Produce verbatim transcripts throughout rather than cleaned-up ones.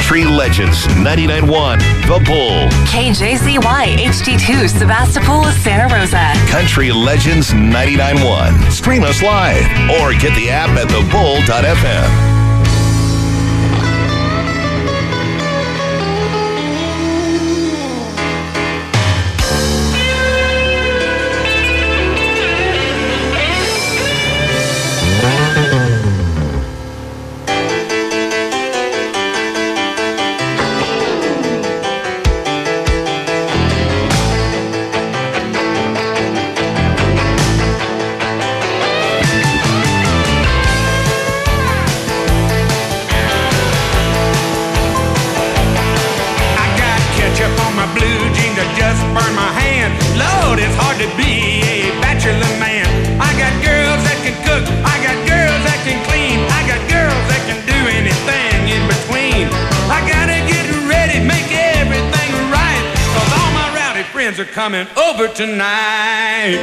Country Legends ninety-nine point one, The Bull. K J Z Y H D two, Sebastopol, Santa Rosa. Country Legends ninety-nine point one. Stream us live or get the app at the bull dot f m. Are coming over tonight.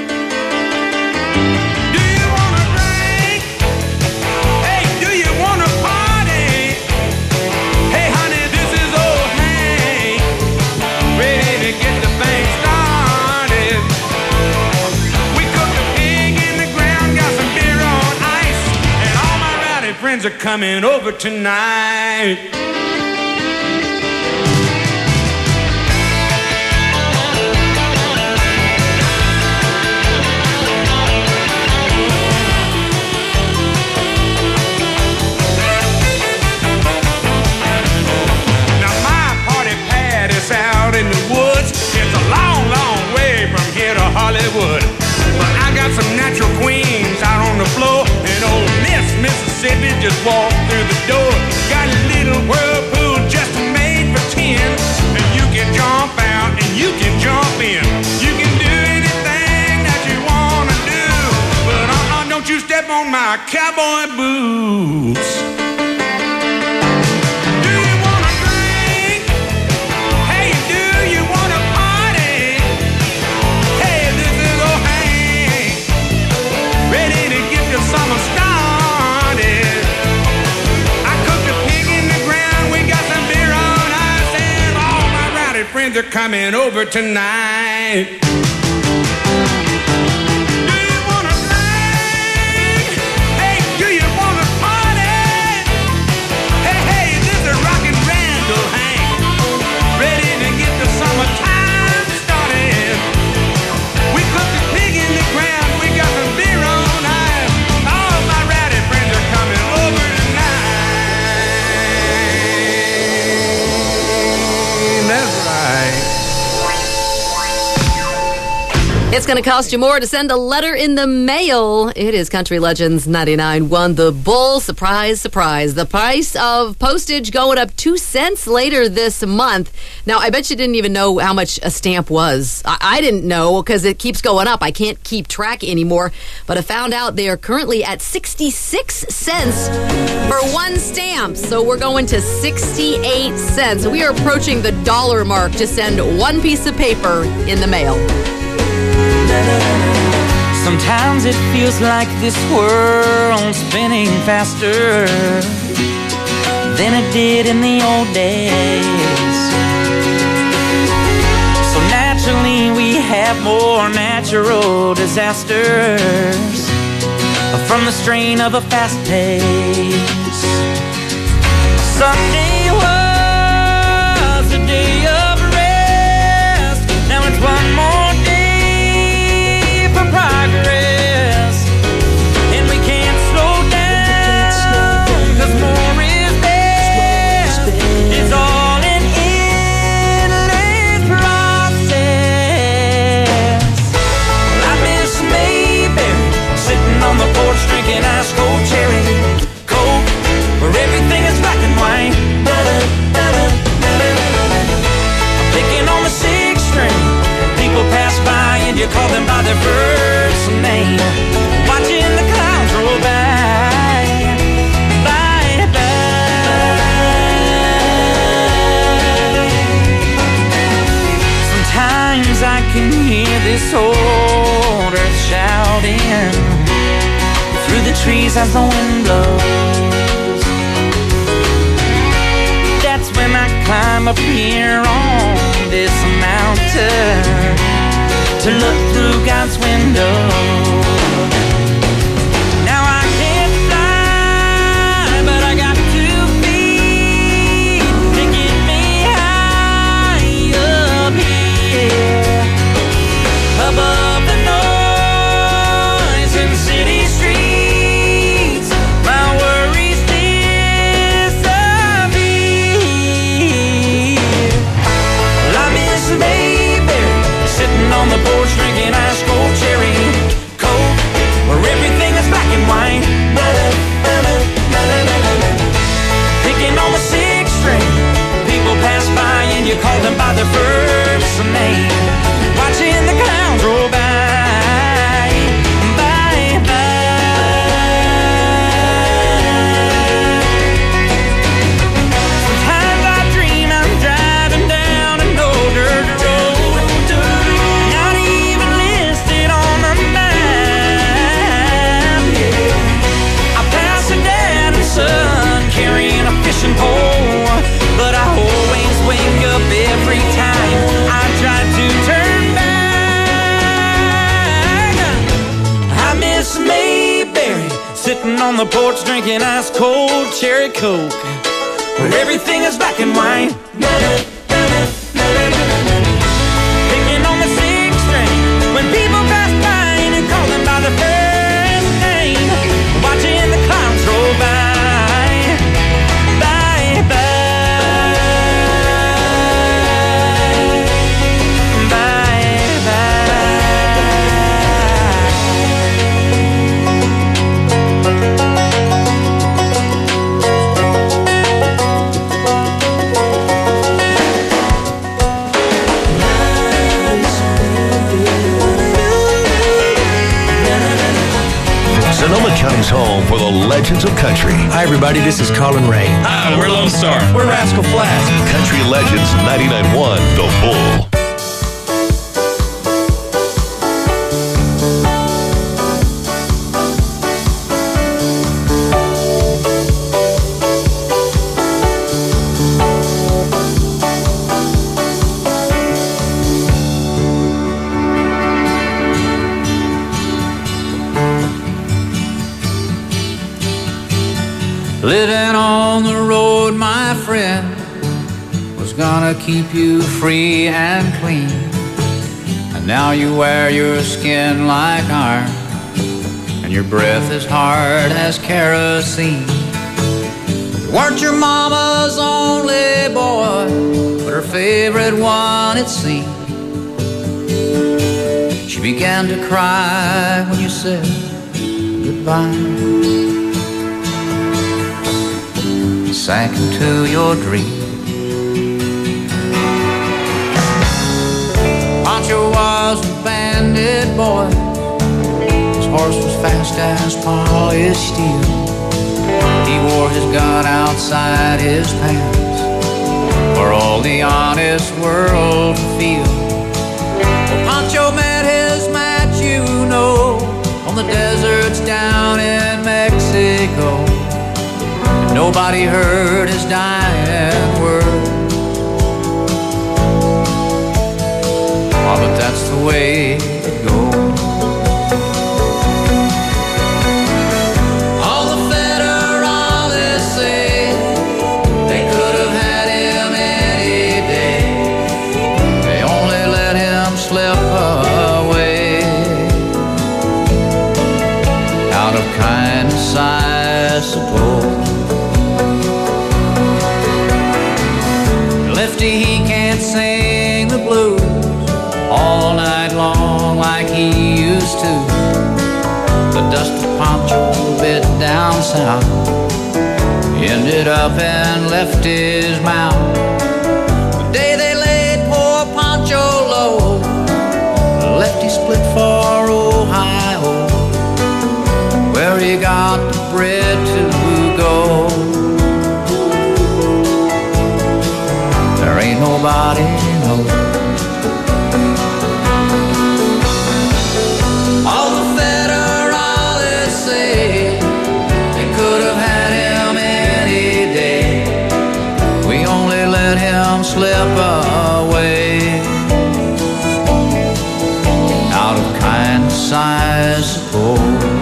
Do you wanna drink? Hey, do you wanna party? Hey, honey, this is old Hank, ready to get the thing started. We cooked a pig in the ground, got some beer on ice, and all my rowdy friends are coming over tonight. Out in the woods, it's a long, long way from here to Hollywood. But I got some natural queens out on the floor, and old Miss Mississippi just walked through the door. Got a little whirlpool just made for ten, and you can jump out and you can jump in. You can do anything that you wanna do, but uh-uh, don't you step on my cowboy boots. Friends are coming over tonight. Do you wanna drink? Hey, do you wanna party? Hey, hey, this is Rockin' Randall Hank, ready to get the summertime started. We cooked a pig in the ground, we got some beer on ice. All my rowdy friends are coming over tonight. That's right. It's going to cost you more to send a letter in the mail. It is Country Legends ninety-nine point one, The Bull. Surprise, surprise. The price of postage going up two cents later this month. Now, I bet you didn't even know how much a stamp was. I, I didn't know because it keeps going up. I can't keep track anymore. But I found out they are currently at sixty-six cents for one stamp. So we're going to sixty-eight cents. We are approaching the dollar mark to send one piece of paper in the mail. Sometimes it feels like this world's spinning faster than it did in the old days. So naturally we have more natural disasters from the strain of a fast pace. Sunday was a day of rest. Now it's one more day progress, and we can't slow down, cause more is best. It's all an endless process. Well, I miss Mayberry, sitting on the porch drinking ice cold cherry coke, where everything is black and white. I'm picking on the sixth string, people pass by and you call them by their first name, watching the clouds roll by, by, by. Sometimes I can hear this old earth shouting through the trees as the wind blows. That climb up here on this mountain to look through God's window. Now I can't fly, but I got two feet to get me high up here, above the noise in city streets. My worries disappear. Well, I miss Mayberry, sitting on the porch drinking ice cold cherry coke, where everything is black and white. Picking on the sixth string, people pass by and you call them by their first name. Watching the clowns roll by, by, by. Sometimes I dream I'm driving down an old dirt road, not even listed on the map. I pass a dad and son carrying a fishing pole, but I always wake up every time I try to turn back. I miss Mayberry, sitting on the porch drinking ice cold cherry coke, where everything is black and white. Picking on the sixth string, when people pass by and you call them by their first name. Watching the clouds roll by, by, by, by, Sonoma County's home for the legends of country. Hi, everybody. This is Colin Ray. Hi, we're Lone Star. We're Rascal Flatts. Country Legends ninety-nine point one, The Bull. Living on the road, my friend, was gonna keep you free and clean. And now you wear your skin like iron, and your breath is hard as kerosene. You weren't your mama's only boy, but her favorite one, it seemed. She began to cry when you said goodbye. Sank into your dream. Pancho was a bandit boy. His horse was fast as polished steel. He wore his gun outside his pants for all the honest world to feel. Well, Pancho met his match, you know, on the deserts down in Mexico. Nobody heard his dying words. Oh, but that's the way it goes. All the federales say they could have had him any day. They only let him slip away. Out of kindness, I suppose. Lefty, he can't sing the blues all night long like he used to. The dusty Pancho bit down south ended up and left his mouth. The day they laid poor Pancho low, Lefty split for Ohio, where he got the bread to go. There ain't nobody knows. All the federales say they could have had him any day. We only let let him slip away out of kindness, I suppose.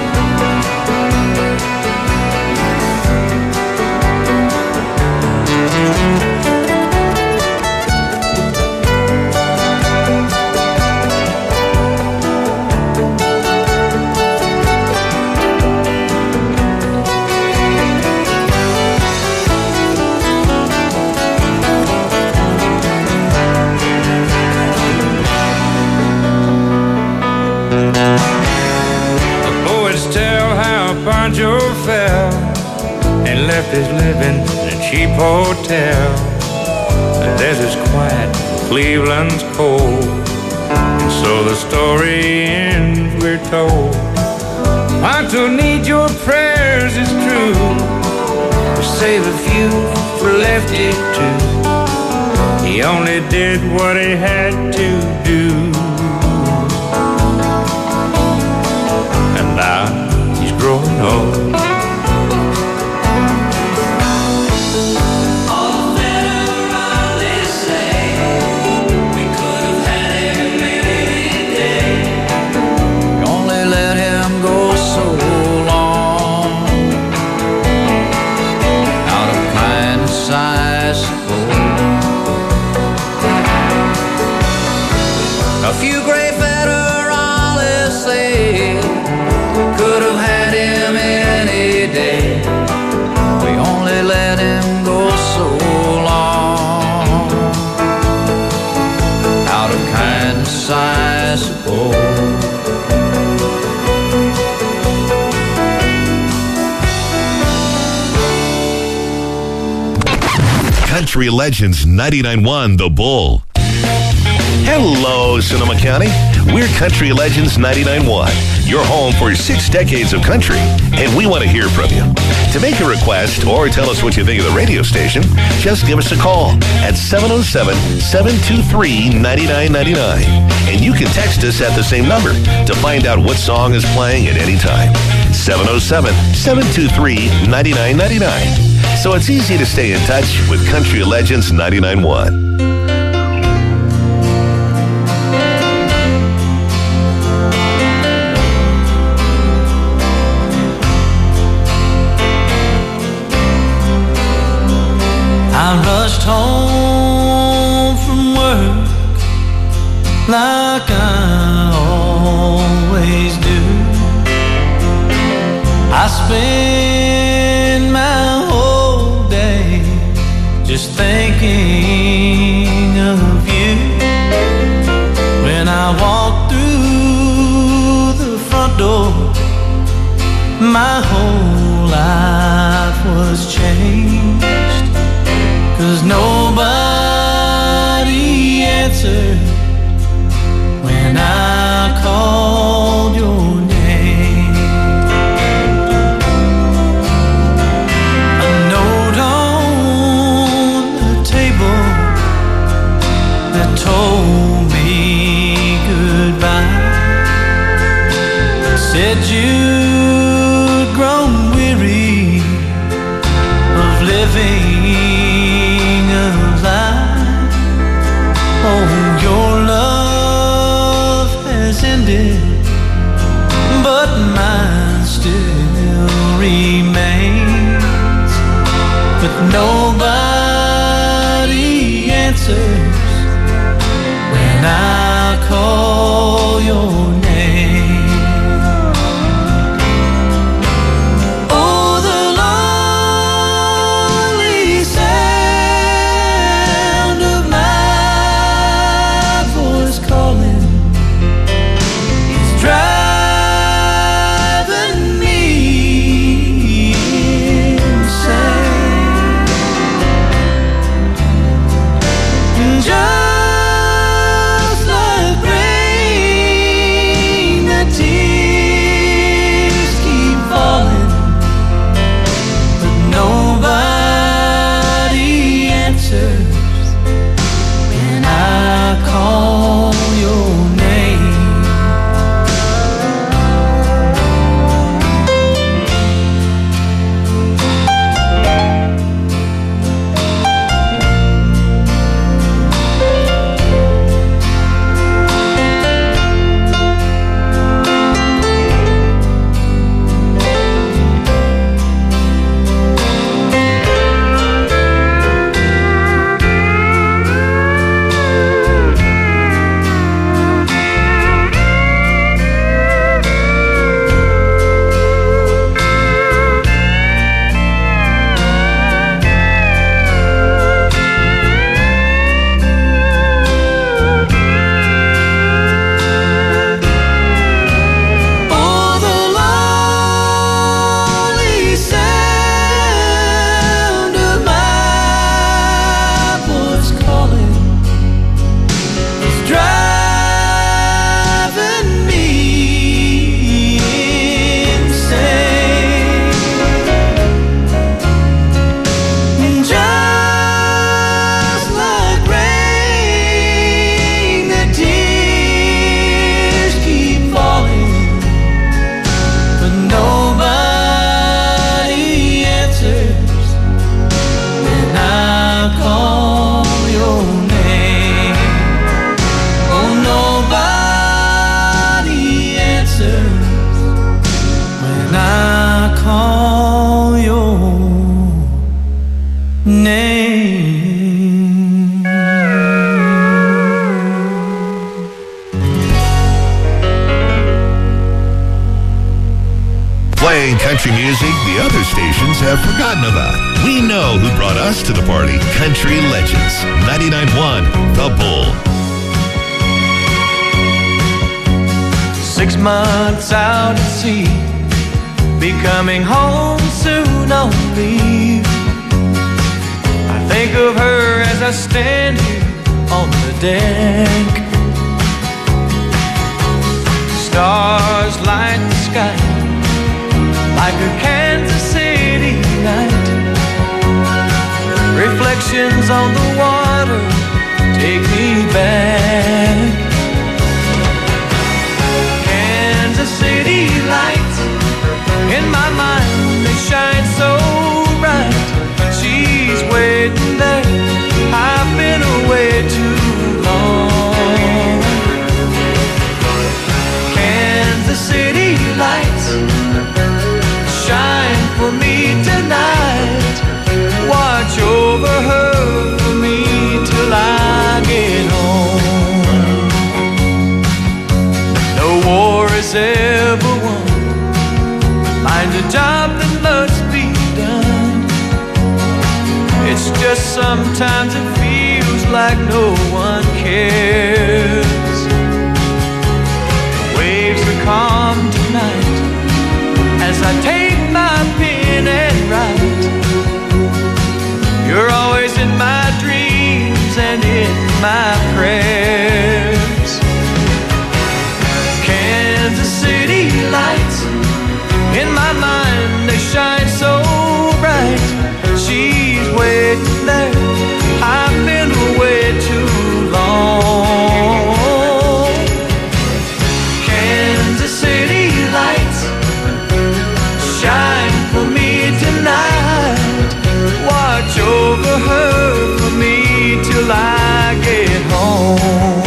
Pancho fell and left his living in a cheap hotel. The desert's quiet, Cleveland's cold, and so the story ends, we're told. Pancho needs your prayers, it's true, to save a few for Lefty too. He only did what he had to do, and now growing old. All the federalists say we could have had him any day. We only let him go so long out of kindness, I suppose. A few great federalists say could have had him any day. We only let him go so long out of kindness, I suppose. Country Legends ninety-nine point one The Bull. Hello, Sonoma County. We're Country Legends ninety-nine point one, your home for six decades of country, and we want to hear from you. To make a request or tell us what you think of the radio station, just give us a call at seven oh seven, seven two three, nine nine nine nine. And you can text us at the same number to find out what song is playing at any time. seven oh seven, seven two three, nine nine nine nine. So it's easy to stay in touch with Country Legends ninety-nine point one. I rushed home from work like I always do. I spend my whole day just thinking of you. When I walk through the front door, my whole life was changed. 'Cause nobody answered when I called your name. A note on the table that told me goodbye said you'd grown weary of living. Oh, your country music the other stations have forgotten about. We know who brought us to the party. Country Legends, ninety-nine point one The Bull. Six months out at sea, be coming home soon on leave. I think of her as I stand here on the deck. Stars light the sky like a Kansas City night. Reflections on the water take me back. Kansas City lights in my mind, they shine so bright. She's waiting there, I've been away too long. Kansas City lights shine for me tonight. Watch over her for me till I get home. No war is ever won, find a job that must be done. It's just sometimes it feels like no one cares. The waves are calm tonight as I take my pen and write. You're always in my dreams and in my prayers. Kansas City lights in my mind, they shine so bright. She's waiting there, I've been away too long. Kansas City lights shine for me tonight. Watch over her for me till I get home.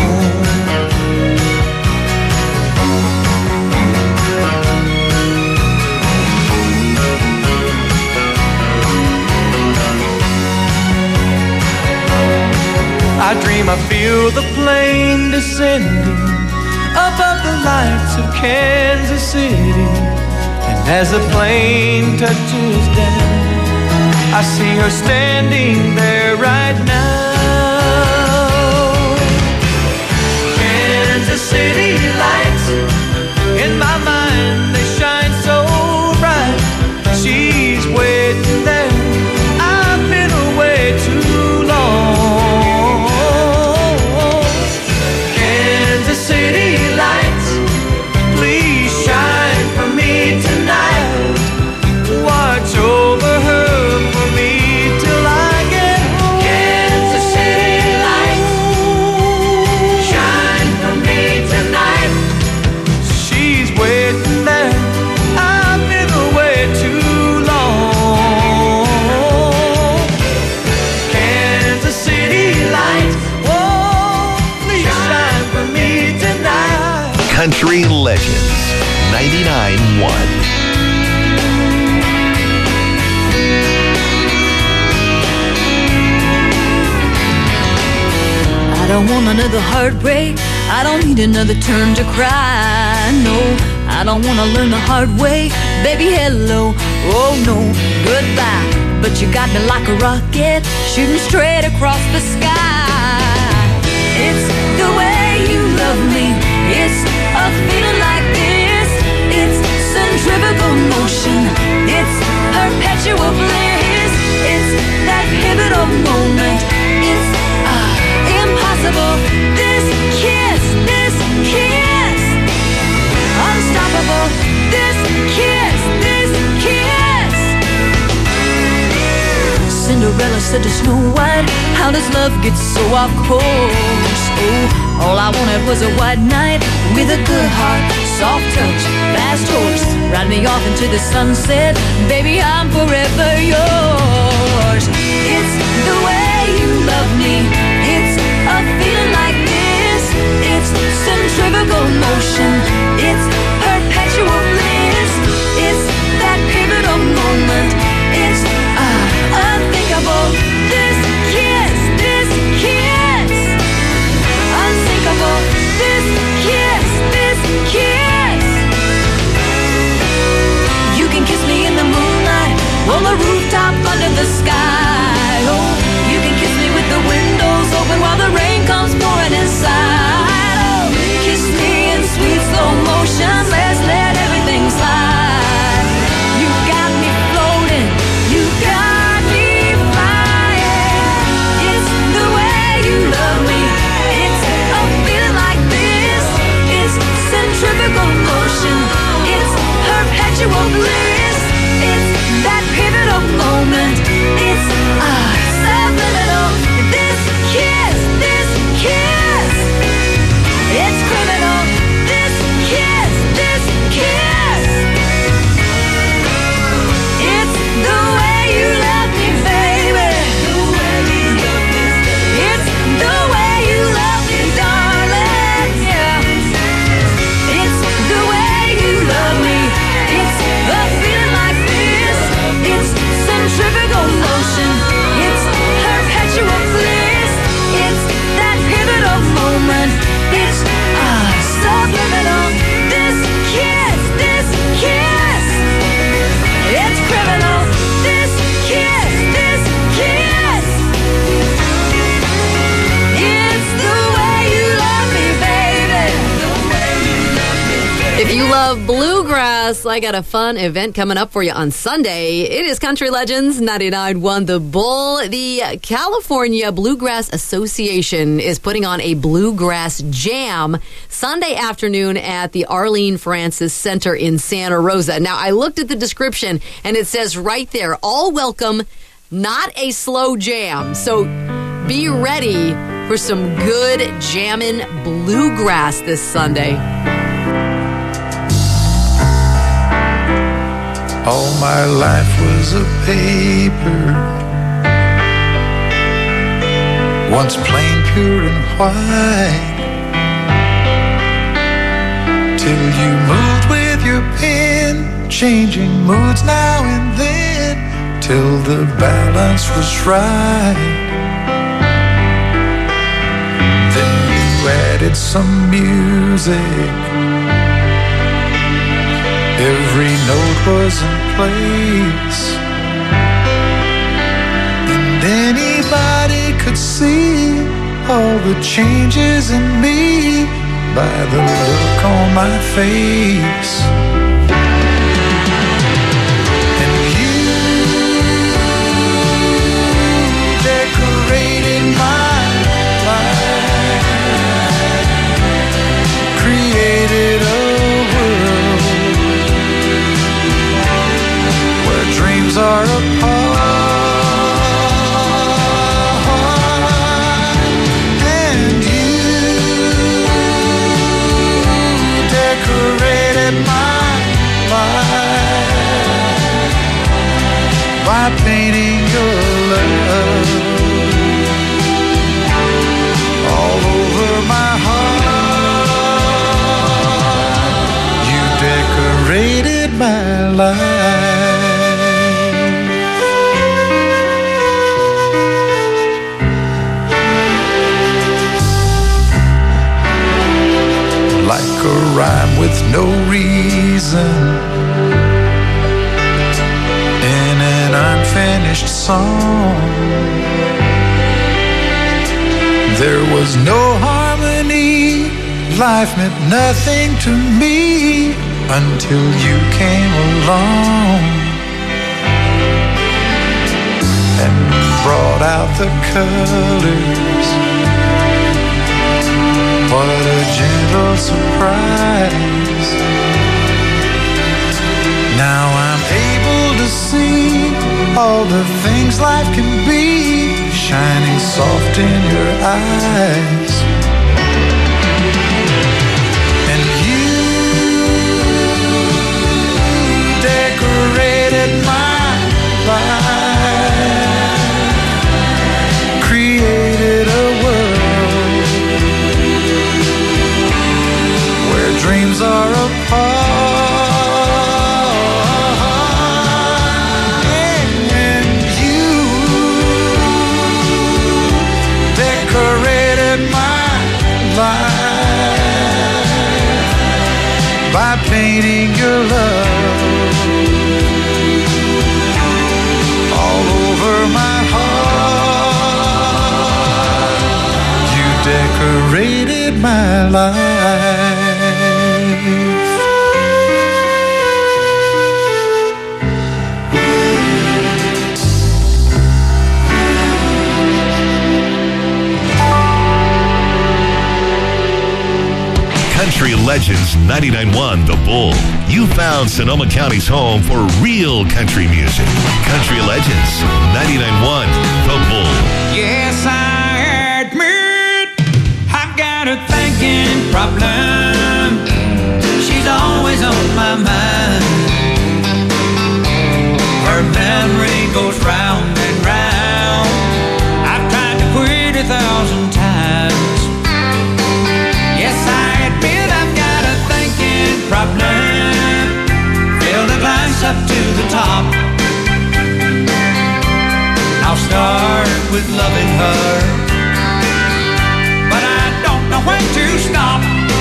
I dream I feel the plane descending above the lights of Kansas City. And as the plane touches down, I see her standing there right now. Kansas City lights in my mind, they shine so bright. She's waiting there, I've been away too long. Kansas City lights, please shine for me tonight. Watch over her for me till I get home. Kansas City lights, shine for me tonight. She's waiting there, I've been away too long. Kansas City lights, oh, please shine for me tonight. Country Legends, ninety-nine point one. I don't want another heartbreak, I don't need another turn to cry. No, I don't want to learn the hard way. Baby, hello, oh no, goodbye. But you got me like a rocket, shooting straight across the sky. It's the way you love me, it's a feeling like this. It's centrifugal motion, it's perpetual bliss. It's that pivotal moment, it's ah, impossible. This kiss, this kiss, unstoppable. This kiss, this kiss. Cinderella said to Snow White, how does love get so off course? Oh, all I wanted was a white knight with a good heart, soft touch, fast horse, ride me off into the sunset. Baby, I'm forever yours. It's the way you love me, it's a feeling like this. It's centrifugal motion, it's perpetual bliss. It's that pivotal moment, it's uh, unthinkable. This kiss, this kiss, unsinkable. This kiss, this kiss. You can kiss me in love bluegrass, I got a fun event coming up for you on Sunday. It is Country Legends ninety-nine point one The Bull. The California Bluegrass Association is putting on a bluegrass jam Sunday afternoon at the Arlene Francis Center in Santa Rosa. Now, I looked at the description, and it says right there, all welcome, not a slow jam. So be ready for some good jammin' bluegrass this Sunday. All my life was a paper, once plain, pure, and white, till you moved with your pen, changing moods now and then, till the balance was right. Then you added some music, every note was in place, and anybody could see all the changes in me by the look on my face. And you decorated my life, created a dreams are apart, and you decorated my life by painting your love all over my heart. You decorated my life. Like a rhyme with no reason in an unfinished song. There was no harmony, life meant nothing to me until you came along and brought out the colors. What a gentle surprise. Now I'm able to see all the things life can be, shining soft in your eyes. And you decorated my life, created a world dreams are apart, and you decorated my life by painting your love all over my heart. You decorated my life. Country Legends ninety-nine point one The Bull. You found Sonoma County's home for real country music. Country Legends ninety-nine point one The Bull. Yes, I admit I've got a thinking problem. She's always on my mind. Her memory goes round and round. I've tried to quit a thousand times. Yes, I admit I've got a thinking problem. Fill the glass up to the top. I'll start with loving her, but I don't know when to stop.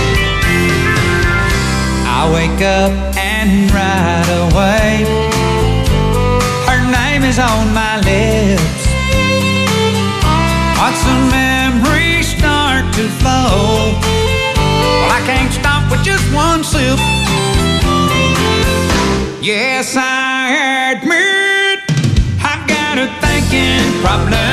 I wake up and right away her name is on my lips. Once the memories start to flow, well, I can't stop with just one sip. problem